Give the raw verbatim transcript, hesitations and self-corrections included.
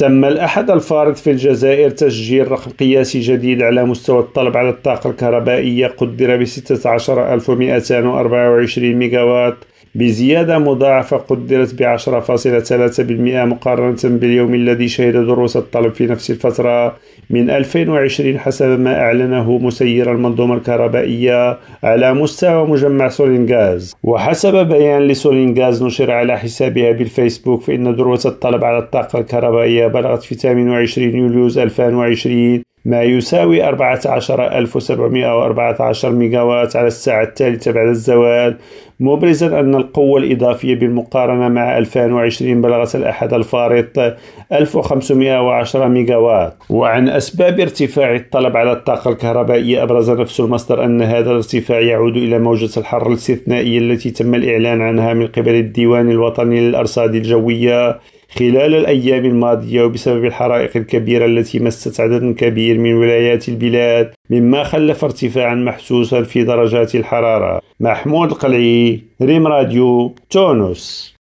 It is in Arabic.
تم الأحد الفارط في الجزائر تسجيل رقم قياسي جديد على مستوى الطلب على الطاقة الكهربائية قدر ب ستة عشر ألف ومئتين وأربعة وعشرين ميجاوات، بزيادة مضاعفة قدرت ب عشرة فاصلة ثلاثة بالمئة مقارنة باليوم الذي شهد دروس الطلب في نفس الفترة من ألفين وعشرين حسب ما أعلنه مسير المنظومة الكهربائية على مستوى مجمع سولينغاز. وحسب بيان لسولينغاز نشر على حسابها بالفيسبوك فإن دروس الطلب على الطاقة الكهربائية بلغت في ثامن وعشرين يوليو ألفين وعشرين ما يساوي أربعة عشر ألف وسبعمئة وأربعة عشر ميجاوات على الساعة الثالثة بعد الزوال، مبرزا أن القوة الإضافية بالمقارنة مع ألفين وعشرين بلغت الأحد الفارط ألف وخمسمئة وعشرة ميجاوات. وعن أسباب ارتفاع الطلب على الطاقة الكهربائية أبرز نفس المصدر أن هذا الارتفاع يعود إلى موجة الحر الاستثنائية التي تم الإعلان عنها من قبل الديوان الوطني للأرصاد الجوية خلال الأيام الماضية، وبسبب الحرائق الكبيرة التي مست عدد كبير من ولايات البلاد، مما خلف ارتفاعا محسوسا في درجات الحرارة. محمود القلعي، ريم راديو، تونس.